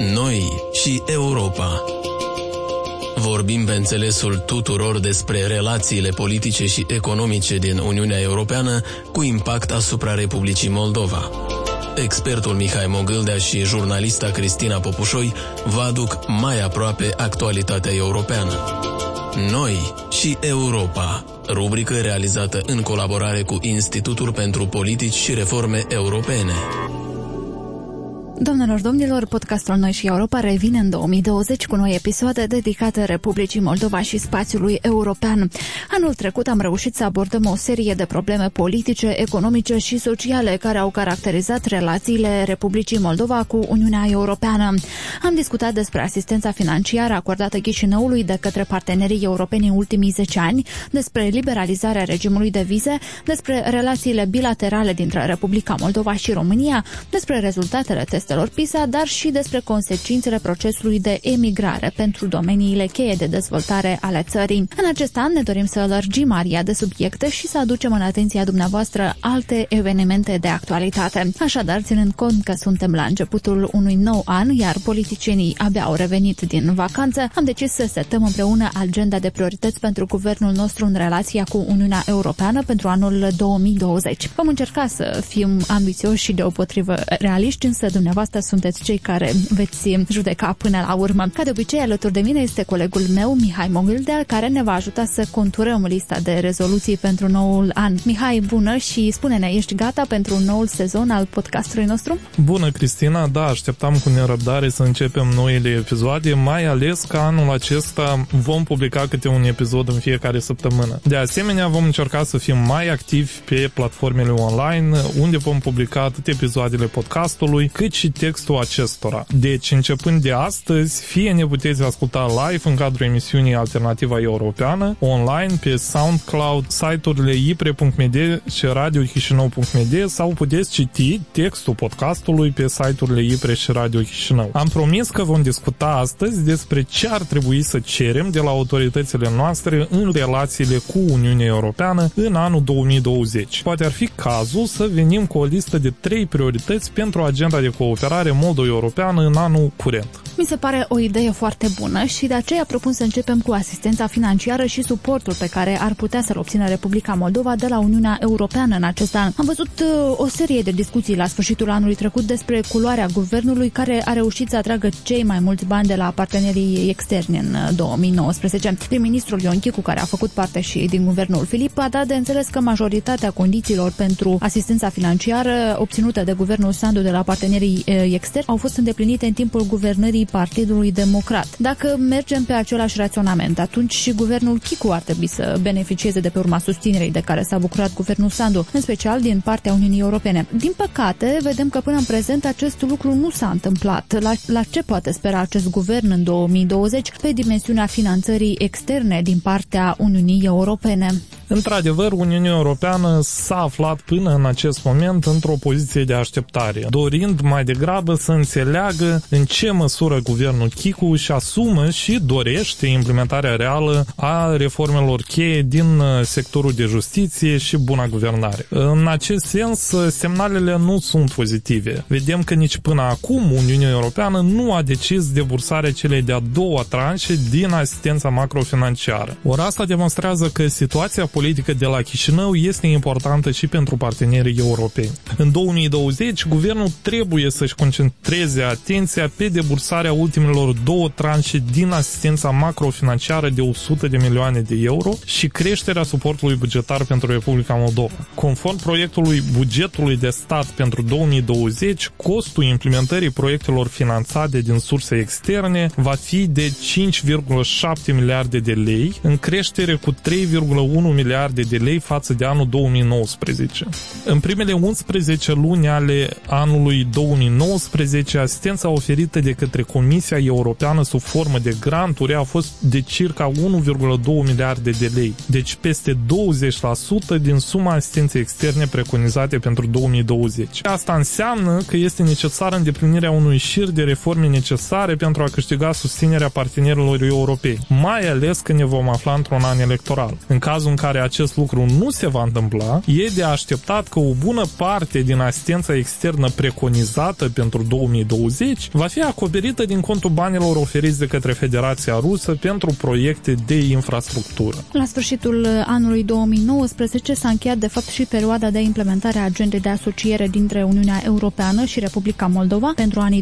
Noi și Europa. Vorbim pe înțelesul tuturor despre relațiile politice și economice din Uniunea Europeană cu impact asupra Republicii Moldova. Expertul Mihai Mogâldea și jurnalista Cristina Popușoi vă aduc mai aproape actualitatea europeană. Noi și Europa, rubrică realizată în colaborare cu Institutul pentru Politici și Reforme Europene. Doamnelor, domnilor, podcastul Noi și Europa revine în 2020 cu noi episoade dedicate Republicii Moldova și spațiului european. Anul trecut am reușit să abordăm o serie de probleme politice, economice și sociale care au caracterizat relațiile Republicii Moldova cu Uniunea Europeană. Am discutat despre asistența financiară acordată Chișinăului de către partenerii europeni în ultimii 10 ani, despre liberalizarea regimului de vize, despre relațiile bilaterale dintre Republica Moldova și România, despre rezultatele testelor PISA, dar și despre consecințele procesului de emigrare pentru domeniile cheie de dezvoltare ale țării. În acest an ne dorim să lărgim aria de subiecte și să aducem în atenția dumneavoastră alte evenimente de actualitate. Așadar, ținând cont că suntem la începutul unui nou an, iar politicienii abia au revenit din vacanță, am decis să setăm împreună agenda de priorități pentru guvernul nostru în relația cu Uniunea Europeană pentru anul 2020. Vom încerca să fim ambițioși și deopotrivă realiști, însă dumneavoastră sunteți cei care veți judeca până la urmă. Ca de obicei, alături de mine este colegul meu, Mihai Mogâldea, care ne va ajuta să conturăm lista de rezoluții pentru noul an. Mihai, bună și spune-ne, ești gata pentru noul sezon al podcastului nostru? Bună, Cristina, da, așteptam cu nerăbdare să începem noile episoade, mai ales că anul acesta vom publica câte un episod în fiecare săptămână. De asemenea, vom încerca să fim mai activi pe platformele online, unde vom publica atât episoadele podcastului, cât și textul acestora. Deci, începând de astăzi, fie ne puteți asculta live în cadrul emisiunii Alternativa Europeană, online pe SoundCloud, site-urile ipre.md și radiochișinău.md sau puteți citi textul podcastului pe site-urile Ipre și Radio Chișinău. Am promis că vom discuta astăzi despre ce ar trebui să cerem de la autoritățile noastre în relațiile cu Uniunea Europeană în anul 2020. Poate ar fi cazul să venim cu o listă de 3 priorități pentru agenda de cooperare moldo-europeană în anul curent. Mi se pare o idee foarte bună și de aceea propun să începem cu asistența financiară și suportul pe care ar putea să-l obțină Republica Moldova de la Uniunea Europeană în acest an. Am văzut o serie de discuții la sfârșitul anului trecut despre culoarea guvernului care a reușit să atragă cei mai mulți bani de la partenerii externi în 2019. Prim-ministrul Ion Chicu, care a făcut parte și din guvernul Filip, a dat de înțeles că majoritatea condițiilor pentru asistența financiară obținută de guvernul Sandu de la partenerii externi au fost îndeplinite în timpul guvernării Partidului Democrat. Dacă mergem pe același raționament, atunci și guvernul Chicu ar trebui să beneficieze de pe urma susținerii de care s-a bucurat guvernul Sandu, în special din partea Uniunii Europene. Din păcate, vedem că până în prezent acest lucru nu s-a întâmplat. La ce poate spera acest guvern în 2020 pe dimensiunea finanțării externe din partea Uniunii Europene? Într-adevăr, Uniunea Europeană s-a aflat până în acest moment într-o poziție de așteptare, dorind mai degrabă să înțeleagă în ce măsură guvernul Chicu își asumă și dorește implementarea reală a reformelor cheie din sectorul de justiție și buna guvernare. În acest sens, semnalele nu sunt pozitive. Vedem că nici până acum Uniunea Europeană nu a decis debursarea celei de-a doua tranșe din asistența macrofinanciară. Ori asta demonstrează că situația politică de la Chișinău este importantă și pentru partenerii europeni. În 2020, guvernul trebuie să-și concentreze atenția pe debursarea ultimelor 2 tranșe din asistența macrofinanciară de 100 de milioane de euro și creșterea suportului bugetar pentru Republica Moldova. Conform proiectului bugetului de stat pentru 2020, costul implementării proiectelor finanțate din surse externe va fi de 5,7 miliarde de lei, în creștere cu 3,1 miliarde de lei față de anul 2019. În primele 11 luni ale anului 2019, asistența oferită de către Comisia Europeană sub formă de granturi a fost de circa 1,2 miliarde de lei, deci peste 20% din suma asistenței externe preconizate pentru 2020. Asta înseamnă că este necesară îndeplinirea unui șir de reforme necesare pentru a câștiga susținerea partenerilor europeni, mai ales că ne vom afla într-un an electoral. În cazul în care care acest lucru nu se va întâmpla, e de așteptat că o bună parte din asistența externă preconizată pentru 2020 va fi acoperită din contul banilor oferiți de către Federația Rusă pentru proiecte de infrastructură. La sfârșitul anului 2019 s-a încheiat de fapt și perioada de implementare a agendei de asociere dintre Uniunea Europeană și Republica Moldova pentru anii 2017-2019,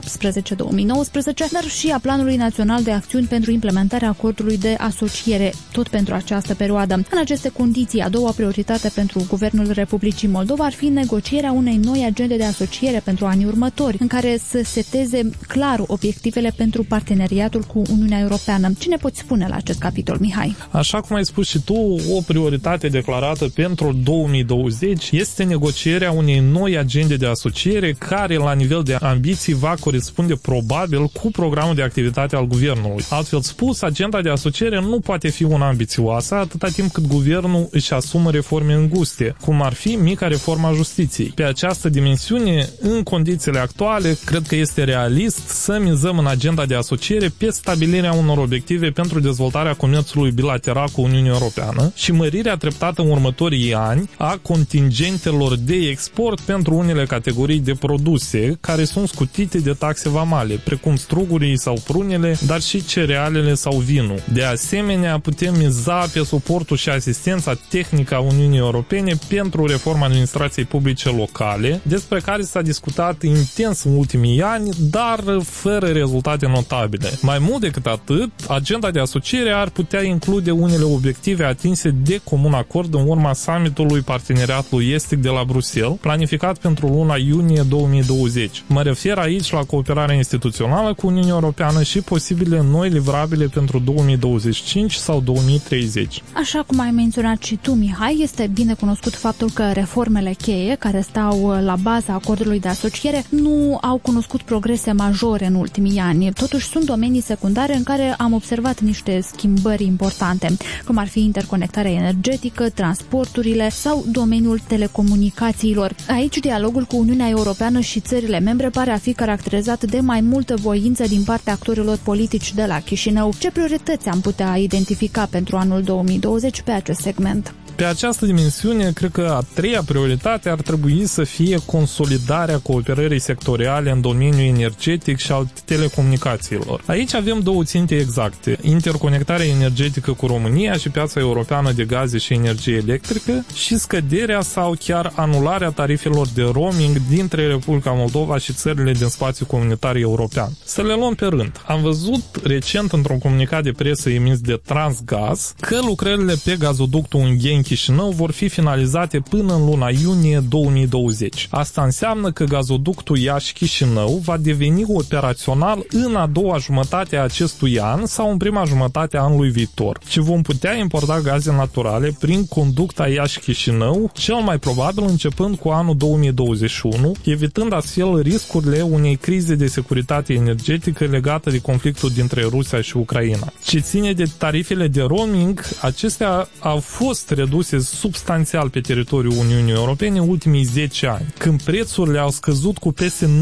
dar și a Planului Național de Acțiuni pentru implementarea acordului de asociere, tot pentru această perioadă. În aceste condiții, a doua prioritate pentru Guvernul Republicii Moldova ar fi negocierea unei noi agende de asociere pentru anii următori, în care să seteze clar obiectivele pentru parteneriatul cu Uniunea Europeană. Ce ne poți spune la acest capitol, Mihai? Așa cum ai spus și tu, o prioritate declarată pentru 2020 este negocierea unei noi agende de asociere care, la nivel de ambiții, va corespunde probabil cu programul de activitate al guvernului. Altfel spus, agenda de asociere nu poate fi una ambițioasă atâta timp cât guvernul își asumă reforme înguste, cum ar fi mica reformă a justiției. Pe această dimensiune, în condițiile actuale, cred că este realist să mizăm în agenda de asociere pe stabilirea unor obiective pentru dezvoltarea comerțului bilateral cu Uniunea Europeană și mărirea treptată în următorii ani a contingentelor de export pentru unele categorii de produse care sunt scutite de taxe vamale, precum strugurii sau prunele, dar și cerealele sau vinul. De asemenea, putem miza pe suportul și asistența tehnică a Uniunii Europene pentru reforma administrației publice locale, despre care s-a discutat intens în ultimii ani, dar fără rezultate notabile. Mai mult decât atât, agenda de asociere ar putea include unele obiective atinse de comun acord în urma summitului Parteneriatului Estic de la Bruxelles, planificat pentru luna iunie 2020. Mă refer aici la cooperarea instituțională cu Uniunea Europeană și posibile noi livrabile pentru 2025 sau 2030. Așa cum ai menționat și tu, Mihai, este bine cunoscut faptul că reformele cheie care stau la baza acordului de asociere nu au cunoscut progrese majore în ultimii ani. Totuși sunt domenii secundare în care am observat niște schimbări importante, cum ar fi interconectarea energetică, transporturile sau domeniul telecomunicațiilor. Aici dialogul cu Uniunea Europeană și țările membre pare a fi caracterizat de mai multă voință din partea actorilor politici de la Chișinău. Ce priorități am putea identifica pentru anul 2020 pe acest segment? Pe această dimensiune, cred că a treia prioritate ar trebui să fie consolidarea cooperării sectoriale în domeniul energetic și al telecomunicațiilor. Aici avem două ținte exacte: interconectarea energetică cu România și piața europeană de gaze și energie electrică și scăderea sau chiar anularea tarifelor de roaming dintre Republica Moldova și țările din spațiul comunitar european. Să le luăm pe rând. Am văzut recent într-un comunicat de presă emis de Transgaz că lucrările pe gazoductul Ungheni-Chișinău vor fi finalizate până în luna iunie 2020. Asta înseamnă că gazoductul Iași-Chișinău va deveni operațional în a doua jumătate a acestui an sau în prima jumătate a anului viitor și vom putea importa gaze naturale prin conducta Iași-Chișinău, cel mai probabil începând cu anul 2021, evitând astfel riscurile unei crize de securitate energetică legată de conflictul dintre Rusia și Ucraina. Ce ține de tarifele de roaming, acestea au fost reduse substanțial pe teritoriul Uniunii Europene în ultimii 10 ani, când prețurile au scăzut cu peste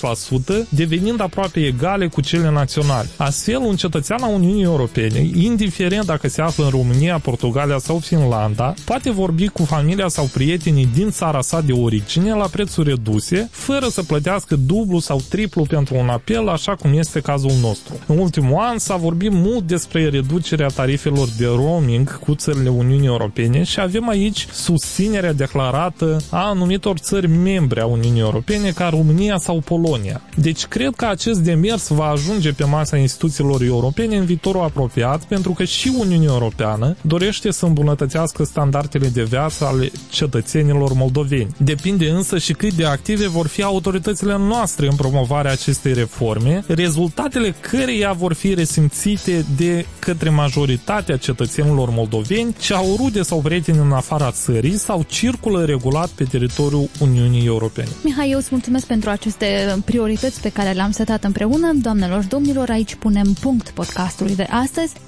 90%, devenind aproape egale cu cele naționale. Astfel, un cetățean al Uniunii Europene, indiferent dacă se află în România, Portugalia sau Finlanda, poate vorbi cu familia sau prietenii din țara sa de origine la prețuri reduse, fără să plătească dublu sau triplu pentru un apel, așa cum este cazul nostru. În ultimul an s-a vorbit mult despre reducerea tarifelor de roaming cu țările Uniunii Europene și avem aici susținerea declarată a anumitor țări membre a Uniunii Europene ca România sau Polonia. Deci cred că acest demers va ajunge pe masa instituțiilor europene în viitorul apropiat, pentru că și Uniunea Europeană dorește să îmbunătățească standardele de viață ale cetățenilor moldoveni. Depinde însă și cât de active vor fi autoritățile noastre în promovarea acestei reforme, rezultatele căreia vor fi resimțite de către majoritatea cetățenilor moldoveni ce au rude sau prieteni în afara țării sau circulă regulat pe teritoriul Uniunii Europene. Mihai, eu îți mulțumesc pentru aceste priorități pe care le-am setat împreună. Doamnelor și domnilor, aici punem punct podcastului de astăzi.